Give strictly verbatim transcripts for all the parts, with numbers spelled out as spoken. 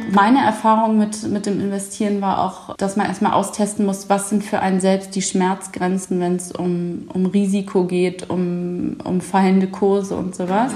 Meine Erfahrung mit, mit dem Investieren war auch, dass man erstmal austesten muss, was sind für einen selbst die Schmerzgrenzen, wenn es um, um Risiko geht, um, um fallende Kurse und sowas.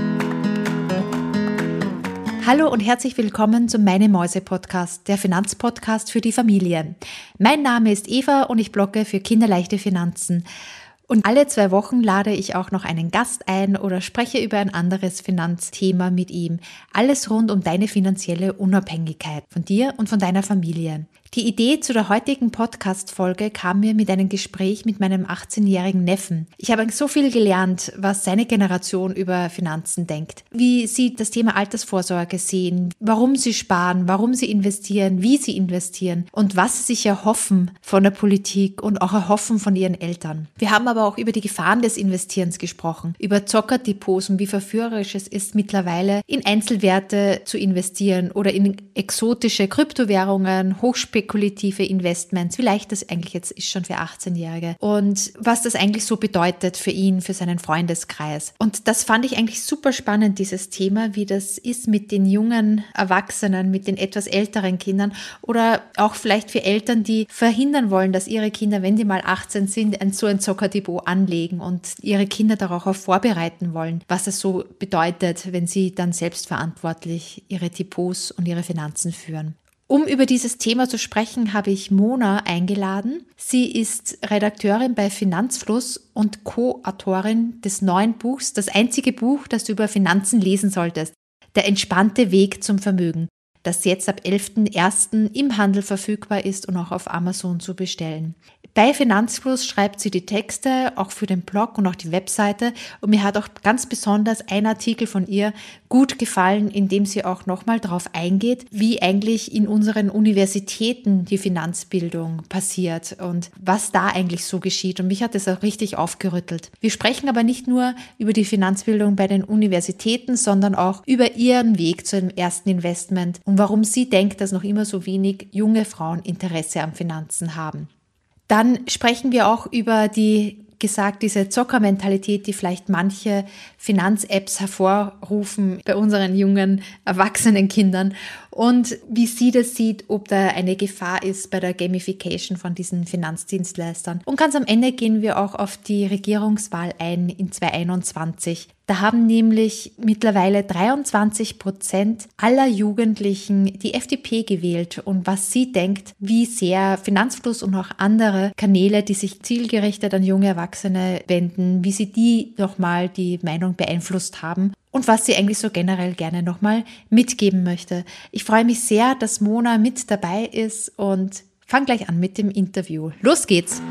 Hallo und herzlich willkommen zum Meine Mäuse Podcast, der Finanzpodcast für die Familie. Mein Name ist Eva und ich blogge für kinderleichte Finanzen. Und alle zwei Wochen lade ich auch noch einen Gast ein oder spreche über ein anderes Finanzthema mit ihm. Alles rund um deine finanzielle Unabhängigkeit von dir und von deiner Familie. Die Idee zu der heutigen Podcast-Folge kam mir mit einem Gespräch mit meinem achtzehnjährigen Neffen. Ich habe so viel gelernt, was seine Generation über Finanzen denkt. Wie sie das Thema Altersvorsorge sehen, warum sie sparen, warum sie investieren, wie sie investieren und was sie sich erhoffen von der Politik und auch erhoffen von ihren Eltern. Wir haben aber auch über die Gefahren des Investierens gesprochen, über Zockerdepots und wie verführerisch es ist, mittlerweile in Einzelwerte zu investieren oder in exotische Kryptowährungen, hochspekulative spekulative Investments, wie leicht das eigentlich jetzt ist schon für achtzehnjährige und was das eigentlich so bedeutet für ihn, für seinen Freundeskreis. Und das fand ich eigentlich super spannend, dieses Thema, wie das ist mit den jungen Erwachsenen, mit den etwas älteren Kindern oder auch vielleicht für Eltern, die verhindern wollen, dass ihre Kinder, wenn die mal achtzehn sind, ein so ein Zockerdepot anlegen und ihre Kinder darauf auch vorbereiten wollen, was es so bedeutet, wenn sie dann selbstverantwortlich ihre Depots und ihre Finanzen führen. Um über dieses Thema zu sprechen, habe ich Mona eingeladen. Sie ist Redakteurin bei Finanzfluss und Co-Autorin des neuen Buchs, das einzige Buch, das du über Finanzen lesen solltest. Der entspannte Weg zum Vermögen, das jetzt ab elften ersten im Handel verfügbar ist und auch auf Amazon zu bestellen. Bei Finanzfluss schreibt sie die Texte, auch für den Blog und auch die Webseite. Und mir hat auch ganz besonders ein Artikel von ihr gut gefallen, in dem sie auch nochmal darauf eingeht, wie eigentlich in unseren Universitäten die Finanzbildung passiert und was da eigentlich so geschieht. Und mich hat das auch richtig aufgerüttelt. Wir sprechen aber nicht nur über die Finanzbildung bei den Universitäten, sondern auch über ihren Weg zu dem ersten Investment und warum sie denkt, dass noch immer so wenig junge Frauen Interesse an Finanzen haben. Dann sprechen wir auch über die, gesagt, diese Zockermentalität, die vielleicht manche Finanz-Apps hervorrufen bei unseren jungen, erwachsenen Kindern und wie sie das sieht, ob da eine Gefahr ist bei der Gamification von diesen Finanzdienstleistern. Und ganz am Ende gehen wir auch auf die Regierungswahl ein in zwanzig einundzwanzig. Da haben nämlich mittlerweile dreiundzwanzig Prozent aller Jugendlichen die F D P gewählt und was sie denkt, wie sehr Finanzfluss und auch andere Kanäle, die sich zielgerichtet an junge Erwachsene wenden, wie sie die nochmal die Meinung beeinflusst haben und was sie eigentlich so generell gerne nochmal mitgeben möchte. Ich freue mich sehr, dass Mona mit dabei ist und fang gleich an mit dem Interview. Los geht's!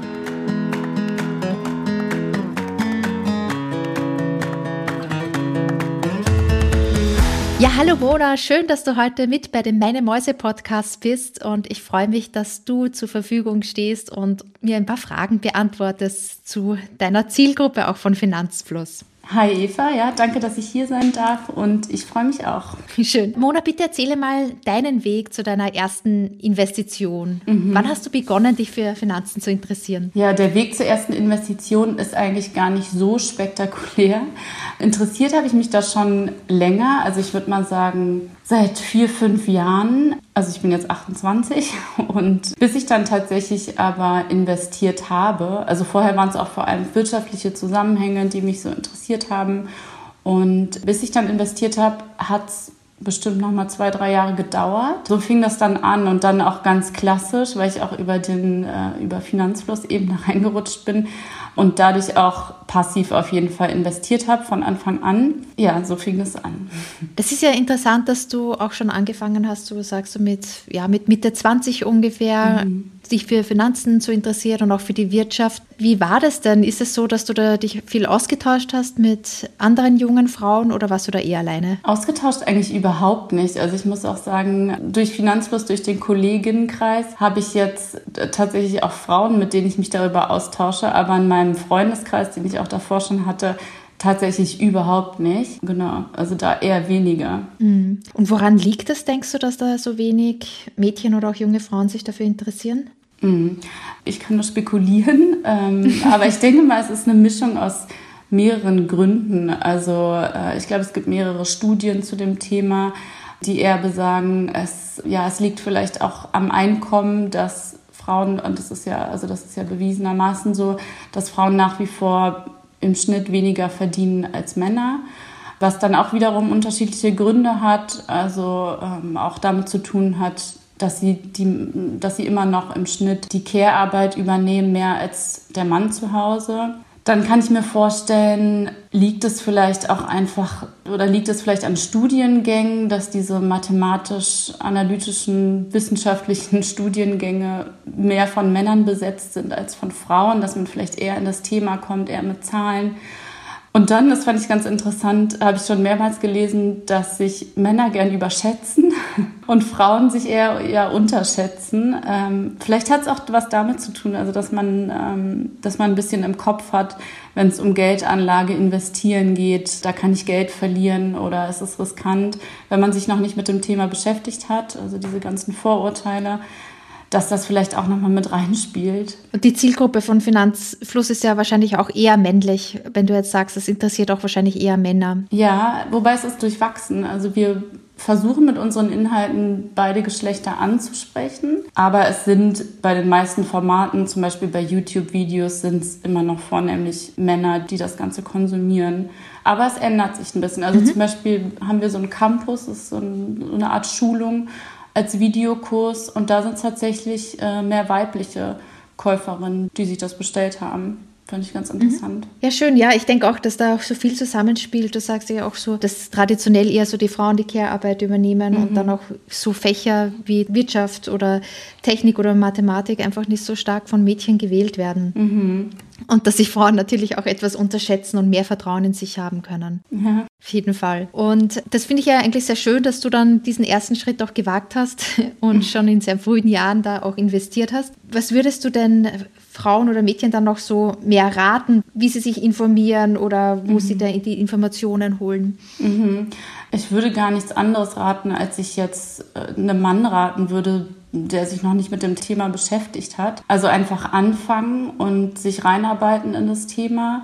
Ja, hallo Mona, schön, dass du heute mit bei dem Meine Mäuse Podcast bist und ich freue mich, dass du zur Verfügung stehst und mir ein paar Fragen beantwortest zu deiner Zielgruppe auch von Finanzfluss. Hi Eva, ja, danke, dass ich hier sein darf und ich freue mich auch. Schön. Mona, bitte erzähle mal deinen Weg zu deiner ersten Investition. Mhm. Wann hast du begonnen, dich für Finanzen zu interessieren? Ja, der Weg zur ersten Investition ist eigentlich gar nicht so spektakulär. Interessiert habe ich mich da schon länger, also ich würde mal sagen seit vier, fünf Jahren. Also ich bin jetzt achtundzwanzig und bis ich dann tatsächlich aber investiert habe, also vorher waren es auch vor allem wirtschaftliche Zusammenhänge, die mich so interessiert haben und bis ich dann investiert habe, hat es bestimmt noch mal zwei, drei Jahre gedauert. So fing das dann an und dann auch ganz klassisch, weil ich auch über den äh, über Finanzfluss eben da reingerutscht bin und dadurch auch passiv auf jeden Fall investiert habe von Anfang an. Ja, so fing es an. Es ist ja interessant, dass du auch schon angefangen hast, du sagst du mit, ja, mit Mitte zwanzig ungefähr, mhm. dich für Finanzen zu interessieren und auch für die Wirtschaft. Wie war das denn? Ist es so, dass du da dich viel ausgetauscht hast mit anderen jungen Frauen oder warst du da eher alleine? Ausgetauscht eigentlich überhaupt nicht. Also ich muss auch sagen, durch Finanzfluss, durch den Kolleginnenkreis habe ich jetzt tatsächlich auch Frauen, mit denen ich mich darüber austausche, aber in meinem Freundeskreis, den ich auch davor schon hatte, tatsächlich überhaupt nicht. Genau, also da eher weniger. Und woran liegt das, denkst du, dass da so wenig Mädchen oder auch junge Frauen sich dafür interessieren? Ich kann nur spekulieren, ähm, aber ich denke mal, es ist eine Mischung aus mehreren Gründen. Also äh, ich glaube, es gibt mehrere Studien zu dem Thema. die eher besagen, es, ja, es liegt vielleicht auch am Einkommen, dass Frauen, und das ist ja, also das ist ja bewiesenermaßen so, dass Frauen nach wie vor im Schnitt weniger verdienen als Männer, was dann auch wiederum unterschiedliche Gründe hat, also ähm, auch damit zu tun hat, dass sie, die, dass sie immer noch im Schnitt die Care-Arbeit übernehmen, mehr als der Mann zu Hause. Dann kann ich mir vorstellen, liegt es vielleicht auch einfach oder liegt es vielleicht an Studiengängen, dass diese mathematisch-analytischen, wissenschaftlichen Studiengänge mehr von Männern besetzt sind als von Frauen, dass man vielleicht eher in das Thema kommt, eher mit Zahlen. Und dann, das fand ich ganz interessant, habe ich schon mehrmals gelesen, dass sich Männer gern überschätzen und Frauen sich eher, eher unterschätzen. Ähm, vielleicht hat es auch was damit zu tun, also dass man, ähm, dass man ein bisschen im Kopf hat, wenn es um Geldanlage, investieren geht, da kann ich Geld verlieren oder es ist riskant, wenn man sich noch nicht mit dem Thema beschäftigt hat, also diese ganzen Vorurteile, dass das vielleicht auch nochmal mit reinspielt. Und die Zielgruppe von Finanzfluss ist ja wahrscheinlich auch eher männlich, wenn du jetzt sagst, es interessiert auch wahrscheinlich eher Männer. Ja, wobei es ist durchwachsen. Also wir versuchen mit unseren Inhalten beide Geschlechter anzusprechen, aber es sind bei den meisten Formaten, zum Beispiel bei YouTube-Videos, sind es immer noch vornehmlich Männer, die das Ganze konsumieren. Aber es ändert sich ein bisschen. Also mhm. zum Beispiel haben wir so einen Campus, das ist so eine Art Schulung, als Videokurs und da sind es tatsächlich äh, mehr weibliche Käuferinnen, die sich das bestellt haben. Fand ich ganz interessant. Ja, schön. Ja, ich denke auch, dass da auch so viel zusammenspielt. Du sagst ja auch so, dass traditionell eher so die Frauen die Care-Arbeit übernehmen mhm. und dann auch so Fächer wie Wirtschaft oder Technik oder Mathematik einfach nicht so stark von Mädchen gewählt werden. Mhm. Und dass sich Frauen natürlich auch etwas unterschätzen und mehr Vertrauen in sich haben können. Ja. Auf jeden Fall. Und das finde ich ja eigentlich sehr schön, dass du dann diesen ersten Schritt auch gewagt hast und mhm. schon in sehr frühen Jahren da auch investiert hast. Was würdest du denn Frauen oder Mädchen dann noch so mehr raten, wie sie sich informieren oder wo mhm. sie da die Informationen holen? Mhm. Ich würde gar nichts anderes raten, als ich jetzt einem Mann raten würde, der sich noch nicht mit dem Thema beschäftigt hat. Also einfach anfangen und sich reinarbeiten in das Thema.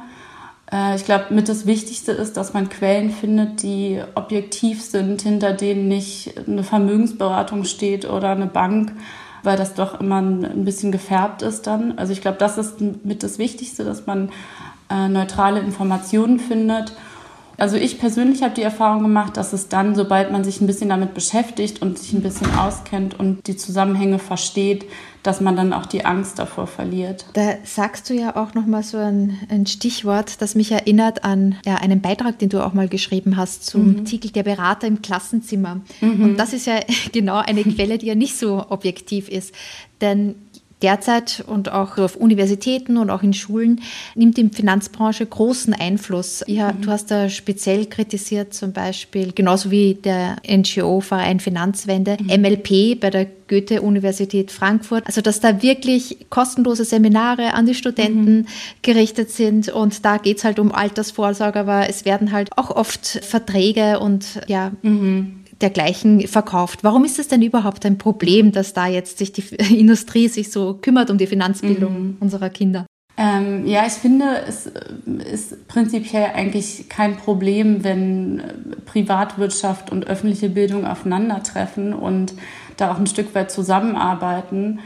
Ich glaube, mit das Wichtigste ist, dass man Quellen findet, die objektiv sind, hinter denen nicht eine Vermögensberatung steht oder eine Bank, weil das doch immer ein bisschen gefärbt ist dann. Also ich glaube, das ist mit das Wichtigste, dass man äh, neutrale Informationen findet. Also ich persönlich habe die Erfahrung gemacht, dass es dann, sobald man sich ein bisschen damit beschäftigt und sich ein bisschen auskennt und die Zusammenhänge versteht, dass man dann auch die Angst davor verliert. Da sagst du ja auch nochmal so ein, ein Stichwort, das mich erinnert an ja, einen Beitrag, den du auch mal geschrieben hast zum mhm. Titel Der Berater im Klassenzimmer. Mhm. Und das ist ja genau eine Quelle, die ja nicht so objektiv ist. Denn derzeit und auch auf Universitäten und auch in Schulen nimmt die Finanzbranche großen Einfluss. Ja, mhm. Du hast da speziell kritisiert, zum Beispiel, genauso wie der N G O-Verein Finanzwende, mhm. M L P bei der Goethe-Universität Frankfurt. Also, dass da wirklich kostenlose Seminare an die Studenten mhm. gerichtet sind und da geht es halt um Altersvorsorge, aber es werden halt auch oft Verträge und ja, mhm. dergleichen verkauft. Warum ist es denn überhaupt ein Problem, dass da jetzt sich die Industrie sich so kümmert um die Finanzbildung mhm. unserer Kinder? Ähm, ja, ich finde, es ist prinzipiell eigentlich kein Problem, wenn Privatwirtschaft und öffentliche Bildung aufeinandertreffen und da auch ein Stück weit zusammenarbeiten,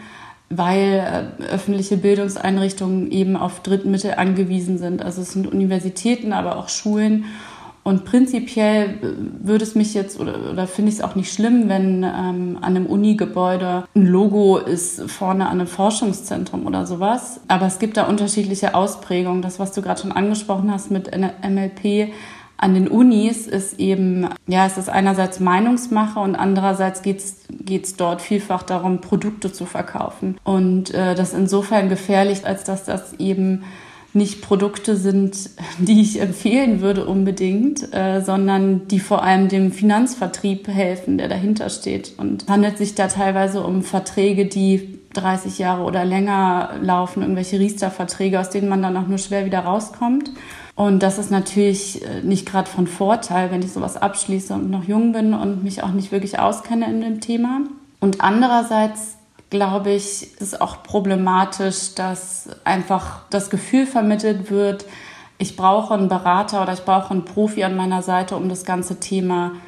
weil äh, öffentliche Bildungseinrichtungen eben auf Drittmittel angewiesen sind. Also es sind Universitäten, aber auch Schulen. Und prinzipiell würde es mich jetzt, oder, oder finde ich es auch nicht schlimm, wenn ähm, an einem Uni-Gebäude ein Logo ist vorne an einem Forschungszentrum oder sowas. Aber es gibt da unterschiedliche Ausprägungen. Das, was du gerade schon angesprochen hast mit M L P an den Unis, ist eben, ja, es ist einerseits Meinungsmache und andererseits geht es dort vielfach darum, Produkte zu verkaufen. Und äh, das ist insofern gefährlich, als dass das eben nicht Produkte sind, die ich empfehlen würde unbedingt, äh, sondern die vor allem dem Finanzvertrieb helfen, der dahinter steht. Und es handelt sich da teilweise um Verträge, die dreißig Jahre oder länger laufen, irgendwelche Riester-Verträge, aus denen man dann auch nur schwer wieder rauskommt. Und das ist natürlich nicht gerade von Vorteil, wenn ich sowas abschließe und noch jung bin und mich auch nicht wirklich auskenne in dem Thema. Und andererseits glaube ich, ist es auch problematisch, dass einfach das Gefühl vermittelt wird, ich brauche einen Berater oder ich brauche einen Profi an meiner Seite, um das ganze Thema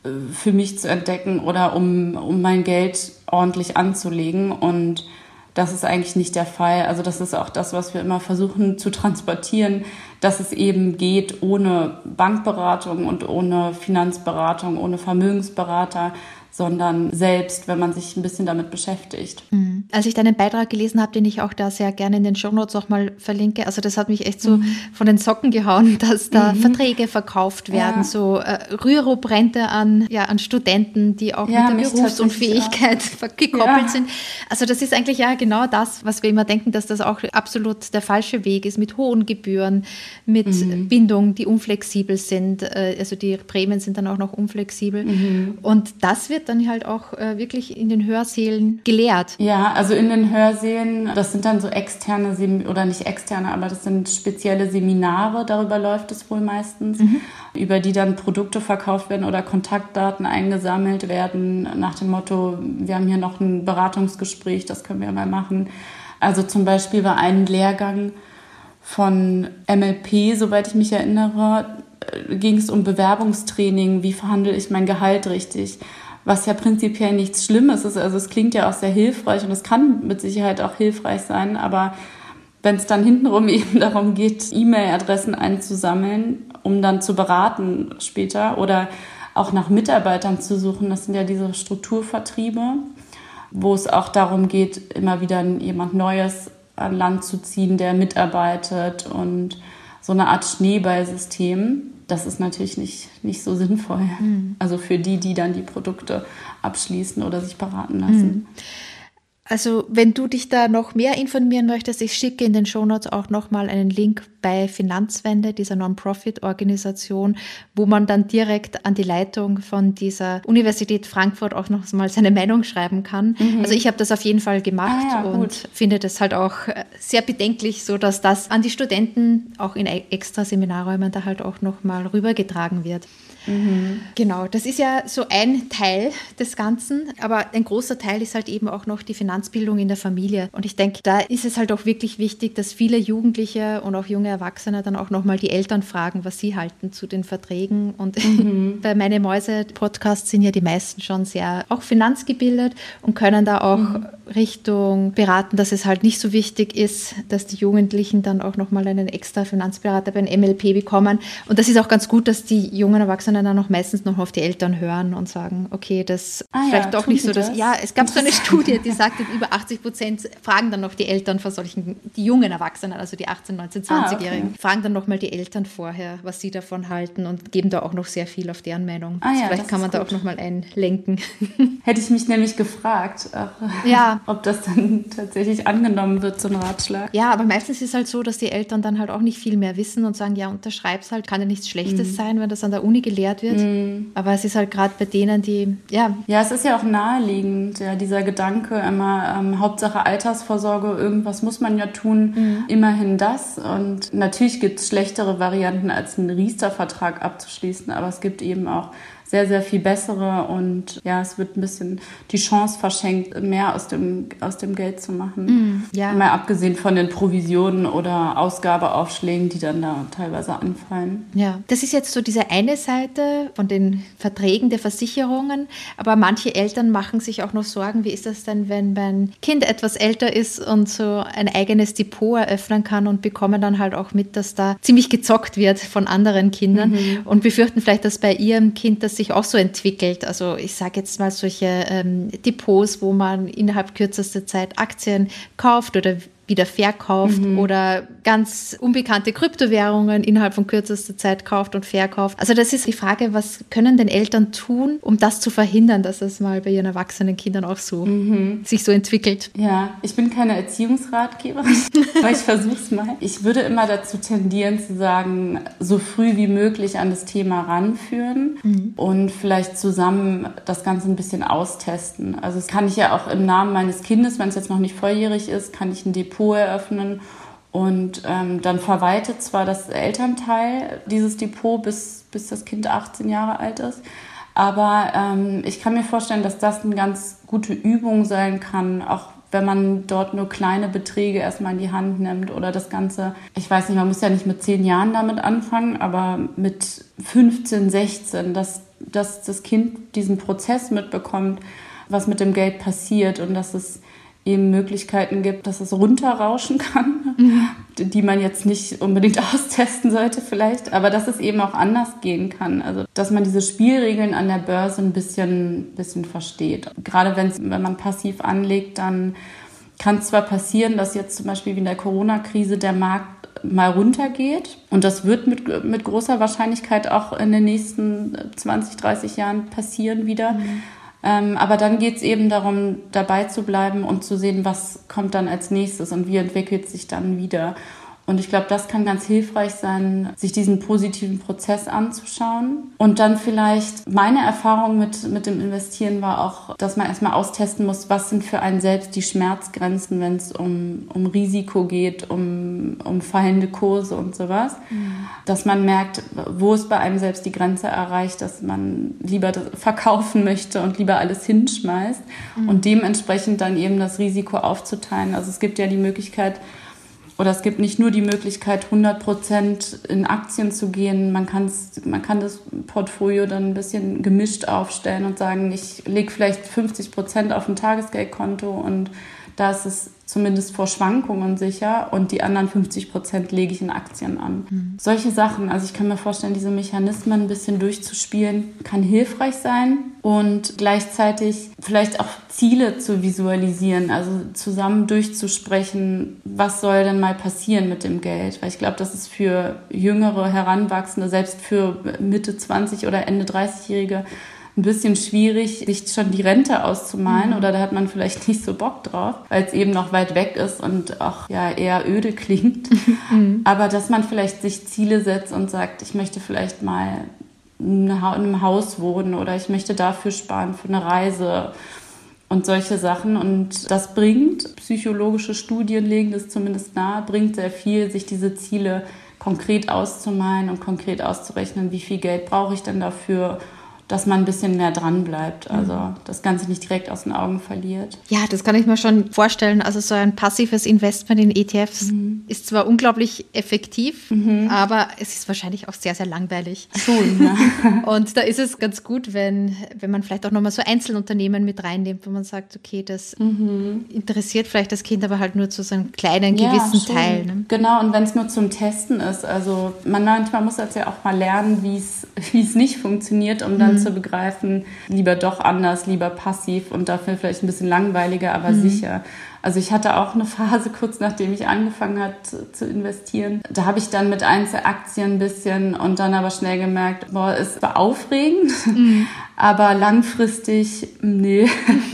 für mich zu entdecken oder um, um mein Geld ordentlich anzulegen. Und das ist eigentlich nicht der Fall. Also das ist auch das, was wir immer versuchen zu transportieren, dass es eben geht ohne Bankberatung und ohne Finanzberatung, ohne Vermögensberater, sondern selbst, wenn man sich ein bisschen damit beschäftigt. Mhm. Als ich deinen Beitrag gelesen habe, den ich auch da sehr gerne in den Shownotes auch mal verlinke, also das hat mich echt so mhm. von den Socken gehauen, dass da mhm. Verträge verkauft werden, ja. so äh, Rürup-Rente an, ja, an Studenten, die auch ja, mit der Berufsunfähigkeit auch. gekoppelt ja. sind. Also das ist eigentlich ja genau das, was wir immer denken, dass das auch absolut der falsche Weg ist, mit hohen Gebühren, mit mhm. Bindungen, die unflexibel sind, äh, also die Prämien sind dann auch noch unflexibel mhm. und das wird dann halt auch äh, wirklich in den Hörsälen gelehrt. Ja, also in den Hörsälen, das sind dann so externe, Sem- oder nicht externe, aber das sind spezielle Seminare, darüber läuft es wohl meistens, mhm. über die dann Produkte verkauft werden oder Kontaktdaten eingesammelt werden, nach dem Motto, wir haben hier noch ein Beratungsgespräch, das können wir mal machen. Also zum Beispiel war ein Lehrgang von M L P, soweit ich mich erinnere, ging es um Bewerbungstraining, wie verhandle ich mein Gehalt richtig, was ja prinzipiell nichts Schlimmes ist. Also es klingt ja auch sehr hilfreich und es kann mit Sicherheit auch hilfreich sein, aber wenn es dann hintenrum eben darum geht, E-Mail-Adressen einzusammeln, um dann zu beraten später oder auch nach Mitarbeitern zu suchen, das sind ja diese Strukturvertriebe, wo es auch darum geht, immer wieder jemand Neues an Land zu ziehen, der mitarbeitet und so eine Art Schneeballsystem. Das ist natürlich nicht, nicht so sinnvoll. Mhm. Also für die, die dann die Produkte abschließen oder sich beraten lassen. Mhm. Also wenn du dich da noch mehr informieren möchtest, ich schicke in den Shownotes auch nochmal einen Link bei Finanzwende, dieser Non-Profit-Organisation, wo man dann direkt an die Leitung von dieser Universität Frankfurt auch noch mal seine Meinung schreiben kann. Mhm. Also ich habe das auf jeden Fall gemacht ah, ja, und gut. finde das halt auch sehr bedenklich, so dass das an die Studenten auch in extra Seminarräumen da halt auch noch mal rübergetragen wird. Mhm. Genau, das ist ja so ein Teil des Ganzen, aber ein großer Teil ist halt eben auch noch die Finanzbildung in der Familie. Und ich denke, da ist es halt auch wirklich wichtig, dass viele Jugendliche und auch junge Erwachsene dann auch nochmal die Eltern fragen, was sie halten zu den Verträgen. Und mhm. bei Meine Mäuse-Podcasts sind ja die meisten schon sehr auch finanzgebildet und können da auch mhm. Richtung beraten, dass es halt nicht so wichtig ist, dass die Jugendlichen dann auch nochmal einen extra Finanzberater beim M L P bekommen. Und das ist auch ganz gut, dass die jungen Erwachsenen dann auch meistens noch auf die Eltern hören und sagen, okay, das ah, vielleicht ja, doch nicht so, dass, das? ja, es gab so eine Studie, die sagt, über achtzig Prozent fragen dann noch die Eltern vor solchen, die jungen Erwachsenen, also die achtzehn-, neunzehn-, zwanzigjährigen, ah, okay. fragen dann nochmal die Eltern vorher, was sie davon halten und geben da auch noch sehr viel auf deren Meinung. Ah, ja, vielleicht kann man da gut. auch nochmal einlenken. Hätte ich mich nämlich gefragt, ja. ob das dann tatsächlich angenommen wird, so ein Ratschlag. Ja, aber meistens ist es halt so, dass die Eltern dann halt auch nicht viel mehr wissen und sagen, ja, unterschreib's halt, kann ja nichts Schlechtes mhm. sein, wenn das an der Uni gelehrt wird. Mm. Aber es ist halt gerade bei denen, die, ja. Ja, es ist ja auch naheliegend, ja, dieser Gedanke immer, ähm, Hauptsache Altersvorsorge, irgendwas muss man ja tun, mm. immerhin das. Und natürlich gibt es schlechtere Varianten, als einen Riester-Vertrag abzuschließen, aber es gibt eben auch sehr, sehr viel bessere und ja, es wird ein bisschen die Chance verschenkt, mehr aus dem, aus dem Geld zu machen. Mm, ja. Mal abgesehen von den Provisionen oder Ausgabeaufschlägen, die dann da teilweise anfallen. Ja, das ist jetzt so diese eine Seite von den Verträgen der Versicherungen, aber manche Eltern machen sich auch noch Sorgen, wie ist das denn, wenn mein Kind etwas älter ist und so ein eigenes Depot eröffnen kann und bekommen dann halt auch mit, dass da ziemlich gezockt wird von anderen Kindern mhm. und befürchten vielleicht, dass bei ihrem Kind das sich auch so entwickelt. Also ich sage jetzt mal solche ähm, Depots, wo man innerhalb kürzester Zeit Aktien kauft oder wieder verkauft mhm. oder ganz unbekannte Kryptowährungen innerhalb von kürzester Zeit kauft und verkauft. Also das ist die Frage, was können denn Eltern tun, um das zu verhindern, dass es mal bei ihren erwachsenen Kindern auch so mhm. sich so entwickelt? Ja, ich bin keine Erziehungsratgeberin, aber ich versuche es mal. Ich würde immer dazu tendieren zu sagen, so früh wie möglich an das Thema ranführen mhm. und vielleicht zusammen das Ganze ein bisschen austesten. Also das kann ich ja auch im Namen meines Kindes, wenn es jetzt noch nicht volljährig ist, kann ich ein Depot eröffnen und ähm, dann verwaltet zwar das Elternteil dieses Depot, bis, bis das Kind achtzehn Jahre alt ist, aber ähm, ich kann mir vorstellen, dass das eine ganz gute Übung sein kann, auch wenn man dort nur kleine Beträge erstmal in die Hand nimmt oder das Ganze, ich weiß nicht, man muss ja nicht mit zehn Jahren damit anfangen, aber mit fünfzehn, sechzehn, dass dass das Kind diesen Prozess mitbekommt, was mit dem Geld passiert und dass es eben Möglichkeiten gibt, dass es runterrauschen kann, mhm. die man jetzt nicht unbedingt austesten sollte vielleicht, aber dass es eben auch anders gehen kann. Also dass man diese Spielregeln an der Börse ein bisschen, bisschen versteht. Gerade wenn's, wenn man passiv anlegt, dann kann es zwar passieren, dass jetzt zum Beispiel wie in der Corona-Krise der Markt mal runtergeht und das wird mit, mit großer Wahrscheinlichkeit auch in den nächsten zwanzig, dreißig Jahren passieren wieder. Mhm. Ähm, aber dann geht es eben darum, dabei zu bleiben und zu sehen, was kommt dann als nächstes und wie entwickelt sich dann wieder. Und ich glaube, das kann ganz hilfreich sein, sich diesen positiven Prozess anzuschauen. Und dann vielleicht, meine Erfahrung mit, mit dem Investieren war auch, dass man erstmal austesten muss, was sind für einen selbst die Schmerzgrenzen, wenn es um, um Risiko geht, um, um fallende Kurse und sowas. Mhm. Dass man merkt, wo ist bei einem selbst die Grenze erreicht, dass man lieber verkaufen möchte und lieber alles hinschmeißt. Mhm. Und dementsprechend dann eben das Risiko aufzuteilen. Also es gibt ja die Möglichkeit, oder es gibt nicht nur die Möglichkeit, hundert Prozent in Aktien zu gehen. Man kann's, man kann das Portfolio dann ein bisschen gemischt aufstellen und sagen, ich lege vielleicht fünfzig Prozent auf ein Tagesgeldkonto und da ist es zumindest vor Schwankungen sicher und die anderen fünfzig Prozent lege ich in Aktien an. Mhm. Solche Sachen, also ich kann mir vorstellen, diese Mechanismen ein bisschen durchzuspielen, kann hilfreich sein und gleichzeitig vielleicht auch Ziele zu visualisieren, also zusammen durchzusprechen, was soll denn mal passieren mit dem Geld, weil ich glaube, das ist für jüngere Heranwachsende, selbst für Mitte zwanzig oder Ende dreißigjährige ein bisschen schwierig, sich schon die Rente auszumalen mhm. oder da hat man vielleicht nicht so Bock drauf, weil es eben noch weit weg ist und auch ja eher öde klingt. Mhm. Aber dass man vielleicht sich Ziele setzt und sagt, ich möchte vielleicht mal in einem Haus wohnen oder ich möchte dafür sparen für eine Reise und solche Sachen. Und das bringt, psychologische Studien legen das zumindest nahe, bringt sehr viel, sich diese Ziele konkret auszumalen und konkret auszurechnen, wie viel Geld brauche ich denn dafür, dass man ein bisschen mehr dran bleibt, also das Ganze nicht direkt aus den Augen verliert. Ja, das kann ich mir schon vorstellen. Also so ein passives Investment in E T Fs mhm. ist zwar unglaublich effektiv, mhm. aber es ist wahrscheinlich auch sehr, sehr langweilig. Schon, ja. Und da ist es ganz gut, wenn, wenn man vielleicht auch nochmal so Einzelunternehmen mit reinnimmt, wo man sagt, okay, das mhm. interessiert vielleicht das Kind, aber halt nur zu so einem kleinen ja, gewissen schon. Teil. Ne? Genau, und wenn es nur zum Testen ist, also man manchmal muss das ja auch mal lernen, wie es nicht funktioniert, um dann mhm. zu begreifen, lieber doch anders, lieber passiv und dafür vielleicht ein bisschen langweiliger, aber mhm. sicher. Also ich hatte auch eine Phase, kurz nachdem ich angefangen habe zu, zu investieren. Da habe ich dann mit Einzelaktien ein bisschen und dann aber schnell gemerkt, boah, es war aufregend, mhm. aber langfristig, nee.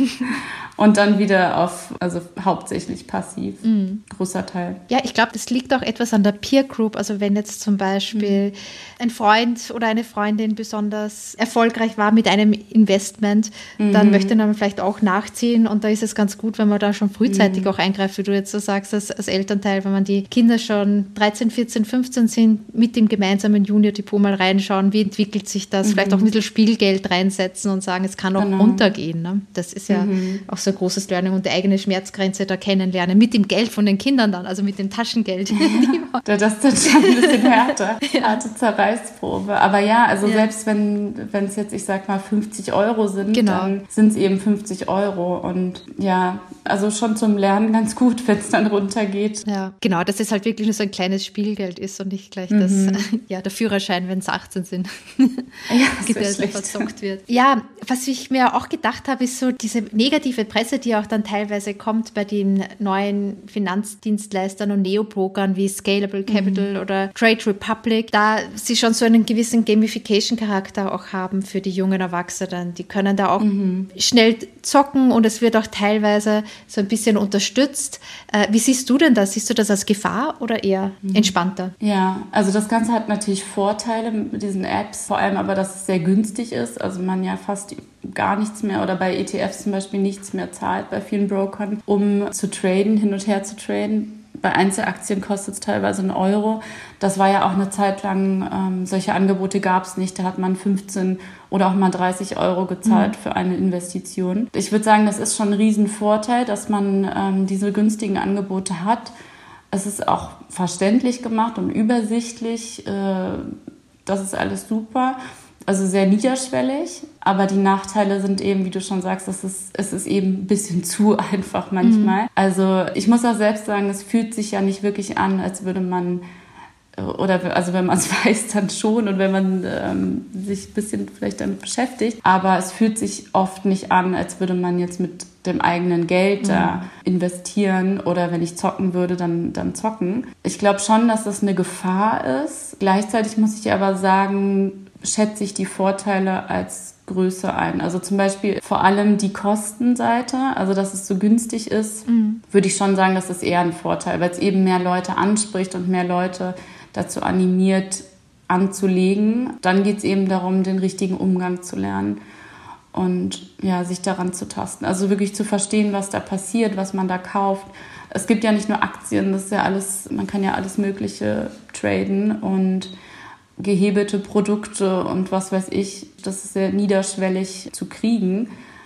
Und dann wieder auf, also hauptsächlich passiv, mhm. großer Teil. Ja, ich glaube, das liegt auch etwas an der Peer Group. Also wenn jetzt zum Beispiel mhm. ein Freund oder eine Freundin besonders erfolgreich war mit einem Investment, mhm. dann möchte man vielleicht auch nachziehen. Und da ist es ganz gut, wenn man da schon frühzeitig mhm. auch eingreift, wie du jetzt so sagst, als, als Elternteil, wenn man die Kinder schon dreizehn, vierzehn, fünfzehn sind, mit dem gemeinsamen Junior-Depot mal reinschauen, wie entwickelt sich das, mhm. vielleicht auch ein bisschen Spielgeld reinsetzen und sagen, es kann auch genau. runtergehen. Ne? Das ist ja mhm. auch so ein großes Learning und die eigene Schmerzgrenze da kennenlernen, mit dem Geld von den Kindern dann, also mit dem Taschengeld. Ja, das ist dann schon ein bisschen härter, ja. harte Zerreißprobe. Aber ja, also ja. selbst wenn wenn es jetzt, ich sag mal, fünfzig Euro sind, genau. dann sind es eben fünfzig Euro und ja, also schon zum Lernen ganz gut, wenn es dann runtergeht. Ja, genau, dass es halt wirklich nur so ein kleines Spielgeld ist und nicht gleich mhm. das, ja, der Führerschein, wenn es achtzehn sind, ja, der so verzockt wird. Ja, was ich mir auch gedacht habe, ist so diese negative Presse, die auch dann teilweise kommt bei den neuen Finanzdienstleistern und Neobrokern wie Scalable Capital mhm. oder Trade Republic, da sie schon so einen gewissen Gamification-Charakter auch haben für die jungen Erwachsenen. Die können da auch mhm. schnell zocken und es wird auch teilweise so ein bisschen unterstützt. Äh, wie siehst du denn das? Siehst du das als Gefahr oder eher mhm. entspannter? Ja, also das Ganze hat natürlich Vorteile mit diesen Apps, vor allem aber, dass es sehr günstig ist, also man ja fast gar nichts mehr oder bei E T Fs zum Beispiel nichts mehr zahlt bei vielen Brokern, um zu traden, hin und her zu traden. Bei Einzelaktien kostet es teilweise einen Euro. Das war ja auch eine Zeit lang, ähm, solche Angebote gab es nicht. Da hat man fünfzehn oder auch mal dreißig Euro gezahlt mhm. für eine Investition. Ich würde sagen, das ist schon ein Riesenvorteil, dass man ähm, diese günstigen Angebote hat. Es ist auch verständlich gemacht und übersichtlich. Äh, das ist alles super. also sehr niederschwellig, aber die Nachteile sind eben, wie du schon sagst, es ist, es ist eben ein bisschen zu einfach manchmal. Mhm. Also ich muss auch selbst sagen, es fühlt sich ja nicht wirklich an, als würde man, oder also wenn man es weiß, dann schon und wenn man ähm, sich ein bisschen vielleicht damit beschäftigt, aber es fühlt sich oft nicht an, als würde man jetzt mit dem eigenen Geld mhm. da investieren oder wenn ich zocken würde, dann, dann zocken. Ich glaube schon, dass das eine Gefahr ist. Gleichzeitig muss ich aber sagen, schätze ich die Vorteile als Größe ein. Also zum Beispiel vor allem die Kostenseite, also dass es so günstig ist, mhm. würde ich schon sagen, das ist eher ein Vorteil, weil es eben mehr Leute anspricht und mehr Leute dazu animiert, anzulegen. Dann geht es eben darum, den richtigen Umgang zu lernen und ja, sich daran zu tasten. Also wirklich zu verstehen, was da passiert, was man da kauft. Es gibt ja nicht nur Aktien, das ist ja alles, man kann ja alles Mögliche traden und gehebelte Produkte und was weiß ich, das ist sehr niederschwellig zu kriegen.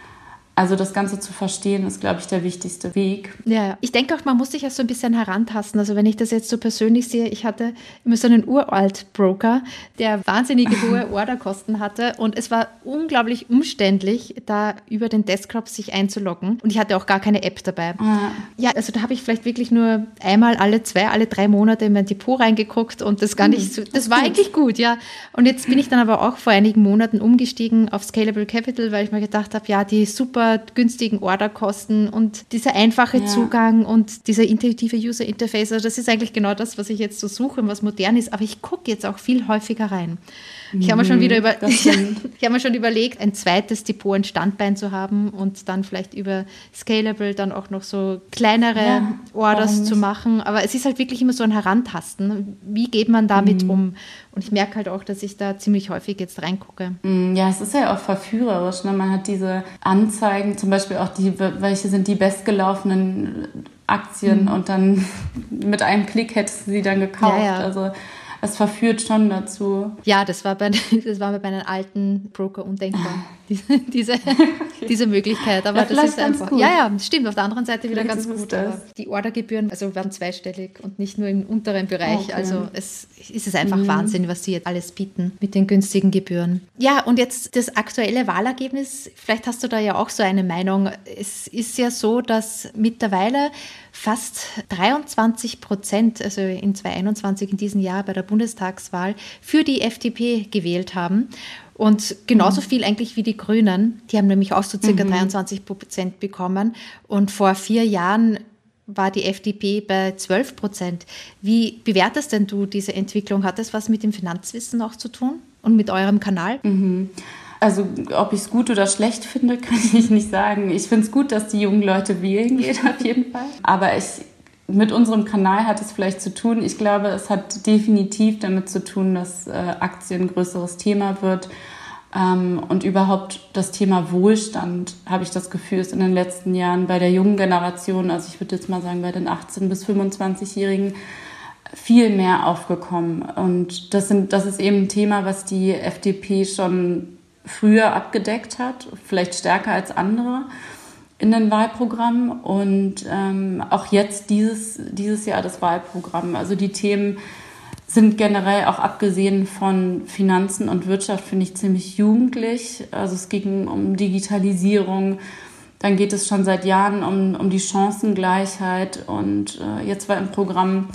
Also das Ganze zu verstehen, ist, glaube ich, der wichtigste Weg. Ja, ich denke auch, man muss sich ja so ein bisschen herantasten. Also wenn ich das jetzt so persönlich sehe, ich hatte immer so einen Uralt-Broker, der wahnsinnige hohe Orderkosten hatte und es war unglaublich umständlich, da über den Desktop sich einzuloggen und ich hatte auch gar keine App dabei. Ah. Ja, also da habe ich vielleicht wirklich nur einmal alle zwei, alle drei Monate in mein Depot reingeguckt und das gar nicht so, das, das war gut. Eigentlich gut, ja. Und jetzt bin ich dann aber auch vor einigen Monaten umgestiegen auf Scalable Capital, weil ich mir gedacht habe, ja, die super günstigen Orderkosten und dieser einfache ja. Zugang und dieser intuitive User Interface, also das ist eigentlich genau das, was ich jetzt so suche und was modern ist, aber ich gucke jetzt auch viel häufiger rein. Ich habe mir schon wieder über, ich habe mir schon überlegt, ein zweites Depot, ein Standbein zu haben und dann vielleicht über Scalable dann auch noch so kleinere ja, Orders zu machen. Aber es ist halt wirklich immer so ein Herantasten. Wie geht man damit mhm. um? Und ich merke halt auch, dass ich da ziemlich häufig jetzt reingucke. Ja, es ist ja auch verführerisch. Ne? Man hat diese Anzeigen, zum Beispiel auch die, welche sind die bestgelaufenen Aktien mhm. und dann mit einem Klick hättest du sie dann gekauft. Ja, ja. Also es verführt schon dazu. Ja, das war bei, das war bei einem alten Broker undenkbar, diese, diese, diese Möglichkeit. Aber ja, das ist einfach. Gut. Ja, ja, das stimmt. Auf der anderen Seite wieder vielleicht ganz gut. Aber die Ordergebühren also werden zweistellig und nicht nur im unteren Bereich. Okay. Also es ist es einfach mhm. Wahnsinn, was sie jetzt alles bieten mit den günstigen Gebühren. Ja, und jetzt das aktuelle Wahlergebnis. Vielleicht hast du da ja auch so eine Meinung. Es ist ja so, dass mittlerweile fast dreiundzwanzig Prozent, also in zwanzig einundzwanzig in diesem Jahr bei der Bundestagswahl, für die F D P gewählt haben. Und genauso mhm. viel eigentlich wie die Grünen. Die haben nämlich auch so circa mhm. dreiundzwanzig Prozent bekommen. Und vor vier Jahren war die F D P bei zwölf Prozent. Wie bewertest denn du diese Entwicklung? Hat das was mit dem Finanzwissen auch zu tun und mit eurem Kanal? Mhm. Also ob ich es gut oder schlecht finde, kann ich nicht sagen. Ich finde es gut, dass die jungen Leute wählen gehen, auf jeden Fall. Aber ich, mit unserem Kanal hat es vielleicht zu tun. Ich glaube, es hat definitiv damit zu tun, dass äh, Aktien ein größeres Thema wird. Ähm, und überhaupt das Thema Wohlstand, habe ich das Gefühl, ist in den letzten Jahren bei der jungen Generation, also ich würde jetzt mal sagen bei den achtzehn- bis fünfundzwanzigjährigen, viel mehr aufgekommen. Und das, sind, das ist eben ein Thema, was die F D P schon früher abgedeckt hat, vielleicht stärker als andere in den Wahlprogrammen und ähm, auch jetzt dieses, dieses Jahr das Wahlprogramm. Also die Themen sind generell auch abgesehen von Finanzen und Wirtschaft, finde ich, ziemlich jugendlich. Also es ging um Digitalisierung, dann geht es schon seit Jahren um, um die Chancengleichheit und äh, jetzt war im Programm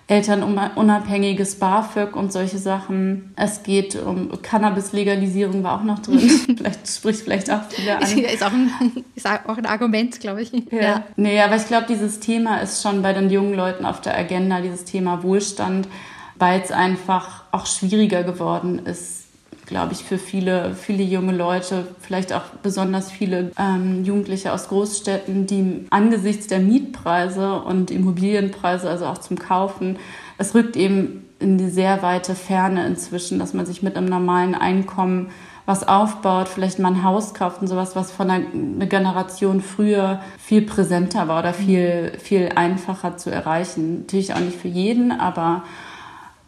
elternunabhängiges BAföG und solche Sachen. Es geht um Cannabis-Legalisierung, war auch noch drin. vielleicht spricht vielleicht auch wieder an. Ist auch ein, ist auch ein Argument, glaube ich. Ja. Ja. Nee, aber ich glaube, dieses Thema ist schon bei den jungen Leuten auf der Agenda, dieses Thema Wohlstand, weil es einfach auch schwieriger geworden ist, glaube ich, für viele, viele junge Leute, vielleicht auch besonders viele ähm, Jugendliche aus Großstädten, die angesichts der Mietpreise und Immobilienpreise, also auch zum Kaufen, es rückt eben in die sehr weite Ferne inzwischen, dass man sich mit einem normalen Einkommen was aufbaut, vielleicht mal ein Haus kauft und sowas, was von einer, einer Generation früher viel präsenter war oder viel, viel einfacher zu erreichen. Natürlich auch nicht für jeden, aber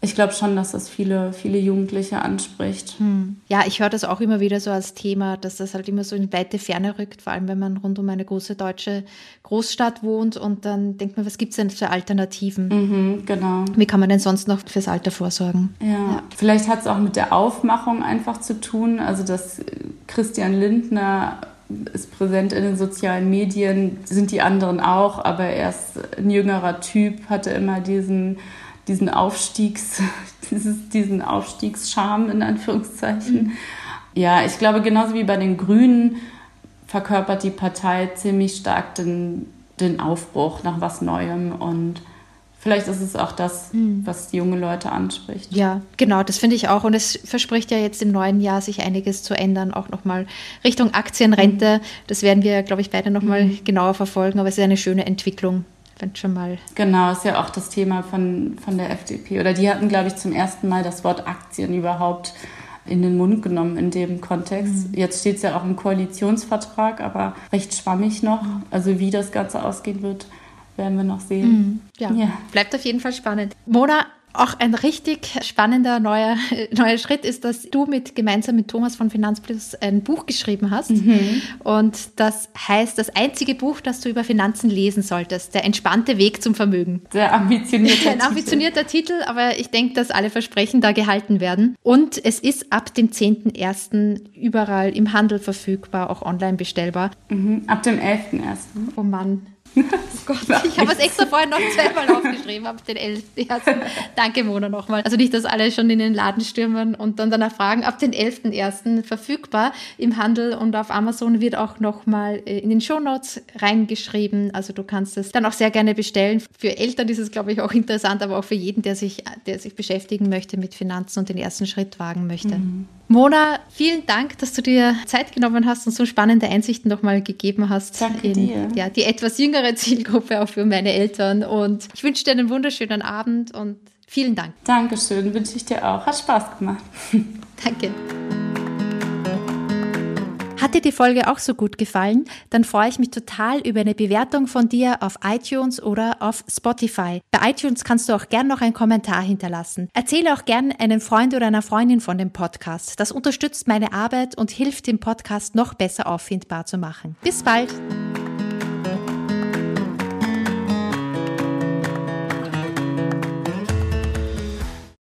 ich glaube schon, dass das viele, viele Jugendliche anspricht. Hm. Ja, ich höre das auch immer wieder so als Thema, dass das halt immer so in weite Ferne rückt, vor allem wenn man rund um eine große deutsche Großstadt wohnt und dann denkt man, was gibt es denn für Alternativen? Mhm, genau. Wie kann man denn sonst noch fürs Alter vorsorgen? Ja, ja. Vielleicht hat es auch mit der Aufmachung einfach zu tun, also dass Christian Lindner ist präsent in den sozialen Medien, sind die anderen auch, aber er ist ein jüngerer Typ, hatte immer diesen, diesen Aufstiegs, dieses, diesen Aufstiegscharme in Anführungszeichen. Mhm. Ja, ich glaube, genauso wie bei den Grünen verkörpert die Partei ziemlich stark den, den Aufbruch nach was Neuem und vielleicht ist es auch das, was die junge Leute anspricht. Ja, genau, das finde ich auch. Und es verspricht ja jetzt im neuen Jahr, sich einiges zu ändern, auch nochmal Richtung Aktienrente. Mhm. Das werden wir, glaube ich, beide nochmal mhm. genauer verfolgen. Aber es ist eine schöne Entwicklung, wenn schon mal. Genau, ist ja auch das Thema von, von der F D P. Oder die hatten, glaube ich, zum ersten Mal das Wort Aktien überhaupt in den Mund genommen in dem Kontext. Mhm. Jetzt steht es ja auch im Koalitionsvertrag, aber recht schwammig noch. Also wie das Ganze ausgehen wird, werden wir noch sehen. Mhm. Ja. ja, bleibt auf jeden Fall spannend. Mona, auch ein richtig spannender neuer, neuer Schritt ist, dass du mit, gemeinsam mit Thomas von Finanzplus ein Buch geschrieben hast. Mhm. Und das heißt, das einzige Buch, das du über Finanzen lesen solltest, der entspannte Weg zum Vermögen. Sehr ambitionierter Titel. Ein ambitionierter Titel, aber ich denke, dass alle Versprechen da gehalten werden. Und es ist ab dem zehnten ersten überall im Handel verfügbar, auch online bestellbar. Mhm. Ab dem elften ersten Oh Mann. Oh Gott, ich habe es extra vorhin noch zweimal aufgeschrieben, ab den elften ersten Danke, Mona, nochmal. Also nicht, dass alle schon in den Laden stürmen und dann danach fragen, ab den elften ersten verfügbar im Handel und auf Amazon wird auch nochmal in den Shownotes reingeschrieben. Also du kannst es dann auch sehr gerne bestellen. Für Eltern ist es, glaube ich, auch interessant, aber auch für jeden, der sich, der sich beschäftigen möchte mit Finanzen und den ersten Schritt wagen möchte. Mhm. Mona, vielen Dank, dass du dir Zeit genommen hast und so spannende Einsichten nochmal gegeben hast. Danke in dir. Ja, die etwas jüngere Zielgruppe auch für meine Eltern. Und ich wünsche dir einen wunderschönen Abend und vielen Dank. Dankeschön, wünsche ich dir auch. Hat Spaß gemacht. Danke. Hat dir die Folge auch so gut gefallen? Dann freue ich mich total über eine Bewertung von dir auf iTunes oder auf Spotify. Bei iTunes kannst du auch gern noch einen Kommentar hinterlassen. Erzähle auch gern einem Freund oder einer Freundin von dem Podcast. Das unterstützt meine Arbeit und hilft, den Podcast noch besser auffindbar zu machen. Bis bald!